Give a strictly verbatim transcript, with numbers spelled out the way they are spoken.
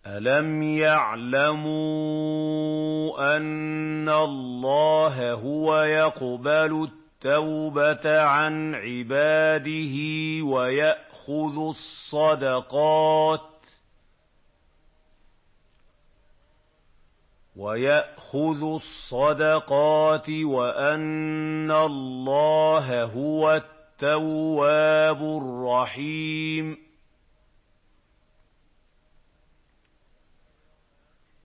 أَلَمْ يَعْلَمُوا أَنَّ اللَّهَ هُوَ يَقْبَلُ التَّوْبَةَ عَنْ عِبَادِهِ وَيَأْخُذُ الصَّدَقَاتِ وَيَأْخُذُ الصَّدَقَاتِ وَأَنَّ اللَّهَ هُوَ التَّوَّابُ الرَّحِيمُ